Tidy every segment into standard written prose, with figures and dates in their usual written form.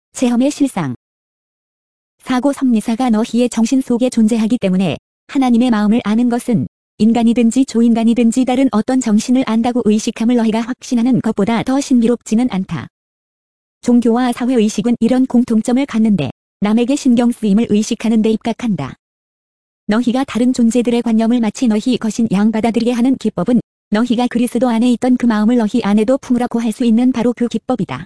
체험의 실상. 사고 섭리사가 너희의 정신 속에 존재하기 때문에 하나님의 마음을 아는 것은 인간이든지 조인간이든지 다른 어떤 정신을 안다고 의식함을 너희가 확신하는 것보다 더 신비롭지는 않다. 종교와 사회의식은 이런 공통점을 갖는데 남에게 신경 쓰임을 의식하는 데 입각한다. 너희가 다른 존재들의 관념을 마치 너희 것인 양 받아들이게 하는 기법은 너희가 그리스도 안에 있던 그 마음을 너희 안에도 품으라고 할 수 있는 바로 그 기법이다.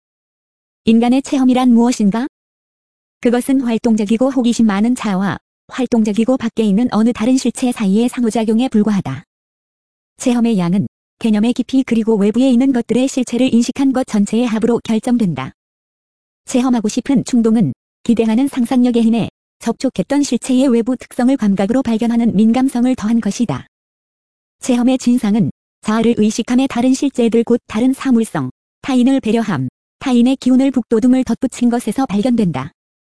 인간의 체험이란 무엇인가? 그것은 활동적이고 호기심 많은 자와 활동적이고 밖에 있는 어느 다른 실체 사이의 상호작용에 불과하다. 체험의 양은 개념의 깊이 그리고 외부에 있는 것들의 실체를 인식한 것 전체의 합으로 결정된다. 체험하고 싶은 충동은 기대하는 상상력에 힘에 접촉했던 실체의 외부 특성을 감각으로 발견하는 민감성을 더한 것이다. 체험의 진상은 자아를 의식함에 다른 실제들 곧 다른 사물성, 타인을 배려함, 타인의 기운을 북돋움을 덧붙인 것에서 발견된다.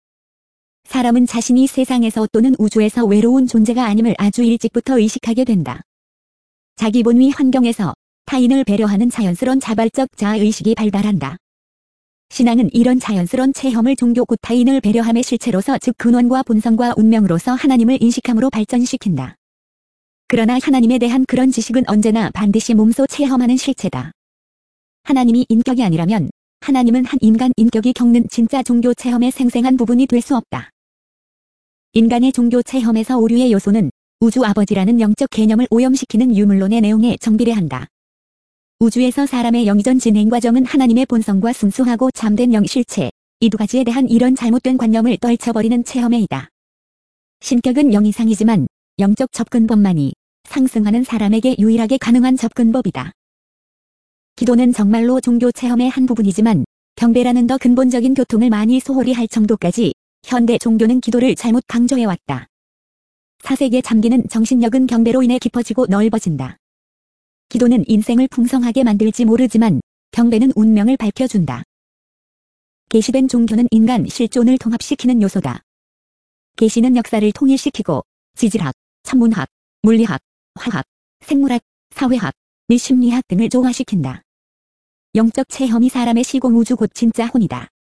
사람은 자신이 세상에서 또는 우주에서 외로운 존재가 아님을 아주 일찍부터 의식하게 된다. 자기 본위 환경에서 타인을 배려하는 자연스러운 자발적 자아의식이 발달한다. 신앙은 이런 자연스러운 체험을 종교 곧 타인을 배려함의 실체로서 즉 근원과 본성과 운명으로서 하나님을 인식함으로 발전시킨다. 그러나 하나님에 대한 그런 지식은 언제나 반드시 몸소 체험하는 실체다. 하나님이 인격이 아니라면 하나님은 한 인간 인격이 겪는 진짜 종교 체험의 생생한 부분이 될 수 없다. 인간의 종교 체험에서 오류의 요소는 우주 아버지라는 영적 개념을 오염시키는 유물론의 내용에 정비례한다. 우주에서 사람의 영이전 진행 과정은 하나님의 본성과 순수하고 참된 영 실체, 이 두 가지에 대한 이런 잘못된 관념을 떨쳐버리는 체험에이다. 신격은 영 이상이지만 영적 접근법만이 상승하는 사람에게 유일하게 가능한 접근법이다. 기도는 정말로 종교 체험의 한 부분이지만 경배라는 더 근본적인 교통을 많이 소홀히 할 정도까지 현대 종교는 기도를 잘못 강조해왔다. 사색에 잠기는 정신력은 경배로 인해 깊어지고 넓어진다. 기도는 인생을 풍성하게 만들지 모르지만 경배는 운명을 밝혀준다. 계시된 종교는 인간 실존을 통합시키는 요소다. 계시는 역사를 통일시키고 지질학, 천문학, 물리학, 화학, 생물학, 사회학, 및 심리학 등을 조화시킨다. 영적 체험이 사람의 시공 우주 곧 진짜 혼이다.